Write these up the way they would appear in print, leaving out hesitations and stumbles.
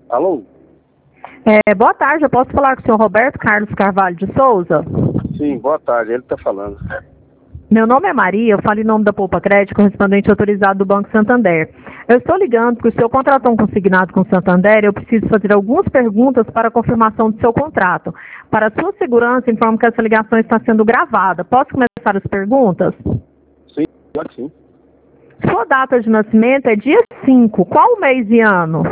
Alô? Boa tarde, eu posso falar com o senhor Roberto Carlos Carvalho de Souza? Sim, boa tarde, ele está falando. Meu nome é Maria, eu falo em nome da Poupa Crédito, correspondente autorizado do Banco Santander. Eu estou ligando porque o senhor contratou um consignado com o Santander e eu preciso fazer algumas perguntas para a confirmação do seu contrato. Para sua segurança, informo que essa ligação está sendo gravada. Posso começar as perguntas? Sim, pode sim. Sua data de nascimento é dia 5. Qual mês e ano?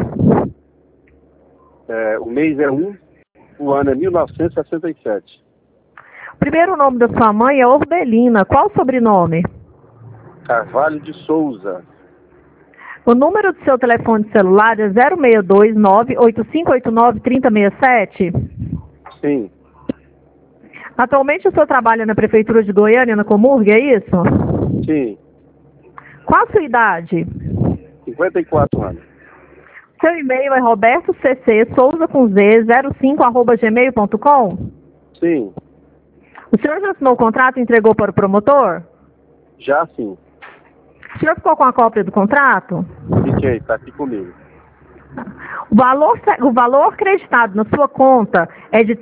O mês é 1, o ano é 1967. O primeiro nome da sua mãe é Orbelina. Qual o sobrenome? Carvalho de Souza. O número do seu telefone celular é 062-98589-3067? Sim, Atualmente o senhor trabalha na Prefeitura de Goiânia, na Comurg, é isso? sim. Qual a sua idade? 54 anos. Seu e-mail é robertocc.souza05@gmail.com? Sim, O senhor já assinou o contrato e entregou para o promotor? já sim. O senhor ficou com a cópia do contrato? Fiquei, está aqui comigo. O valor acreditado na sua conta é de R$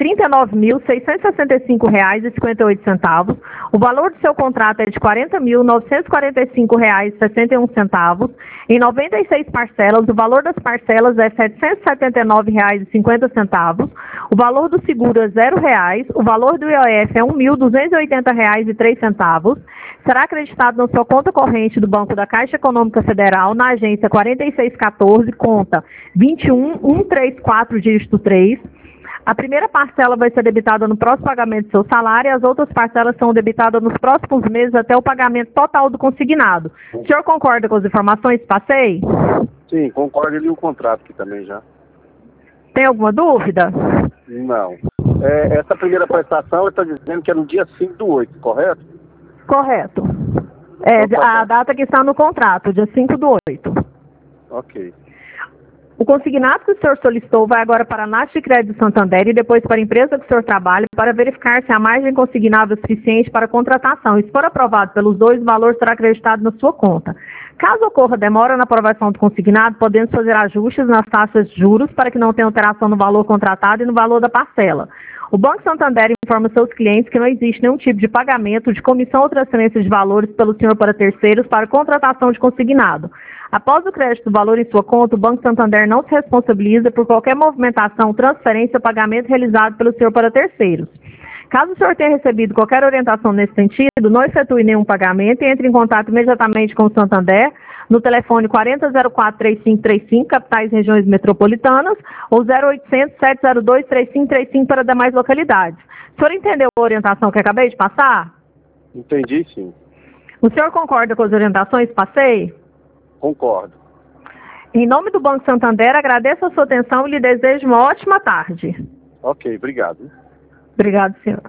39.665,58. O valor do seu contrato é de R$ 40.945,61. Em 96 parcelas, o valor das parcelas é R$ 779,50. O valor do seguro é R$ 0,00. O valor do IOF é R$ 1.280,03. Será acreditado na sua conta corrente do Banco da Caixa Econômica Federal, na agência 4614, conta 21134, dígito 3. A primeira parcela vai ser debitada no próximo pagamento do seu salário e as outras parcelas são debitadas nos próximos meses até o pagamento total do consignado. O senhor concorda com as informações que passei? Sim, concordo, ele e o contrato aqui também já. Tem alguma dúvida? Não. Essa primeira prestação está dizendo que é no dia 5/8, correto? Correto. A data que está no contrato, dia 5/8. Ok. O consignado que o senhor solicitou vai agora para a Nath de Crédito Santander e depois para a empresa que o senhor trabalha para verificar se a margem consignável é suficiente para a contratação. E se for aprovado pelos dois, o valor será acreditado na sua conta. Caso ocorra demora na aprovação do consignado, podemos fazer ajustes nas taxas de juros para que não tenha alteração no valor contratado e no valor da parcela. O Banco Santander informa seus clientes que não existe nenhum tipo de pagamento de comissão ou transferência de valores pelo senhor para terceiros para contratação de consignado. Após o crédito do valor em sua conta, o Banco Santander não se responsabiliza por qualquer movimentação, transferência ou pagamento realizado pelo senhor para terceiros. Caso o senhor tenha recebido qualquer orientação nesse sentido, não efetue nenhum pagamento e entre em contato imediatamente com o Santander no telefone 4004-3535, capitais e regiões metropolitanas, ou 0800-702-3535 para demais localidades. O senhor entendeu a orientação que acabei de passar? Entendi, sim. O senhor concorda com as orientações que passei? Concordo. Em nome do Banco Santander, agradeço a sua atenção e lhe desejo uma ótima tarde. Ok, obrigado. Obrigado, senhor.